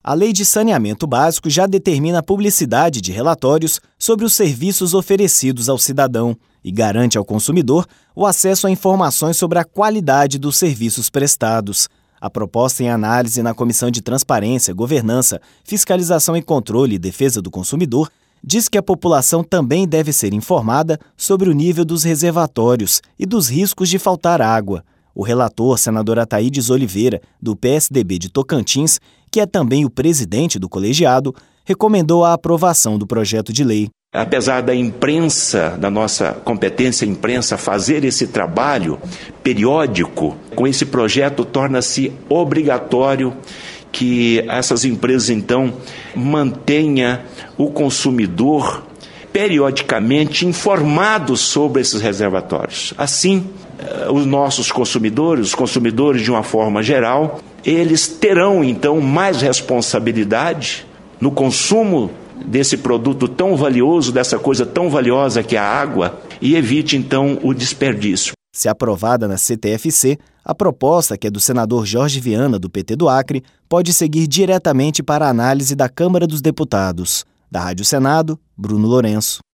A Lei de Saneamento Básico já determina a publicidade de relatórios sobre os serviços oferecidos ao cidadão e garante ao consumidor o acesso a informações sobre a qualidade dos serviços prestados. A proposta em análise na Comissão de Transparência, Governança, Fiscalização e Controle e Defesa do Consumidor diz que a população também deve ser informada sobre o nível dos reservatórios e dos riscos de faltar água. O relator, senador Ataídes Oliveira, do PSDB de Tocantins, que é também o presidente do colegiado, recomendou a aprovação do projeto de lei. Apesar da imprensa, da nossa competência imprensa, fazer esse trabalho periódico, com esse projeto torna-se obrigatório que essas empresas, então, mantenham o consumidor periodicamente informado sobre esses reservatórios. Assim, os nossos consumidores, os consumidores de uma forma geral, eles terão, então, mais responsabilidade no consumo desse produto tão valioso, dessa coisa tão valiosa que é a água, e evite, então, o desperdício. Se aprovada na CTFC, a proposta, que é do senador Jorge Viana, do PT do Acre, pode seguir diretamente para a análise da Câmara dos Deputados. Da Rádio Senado, Bruno Lourenço.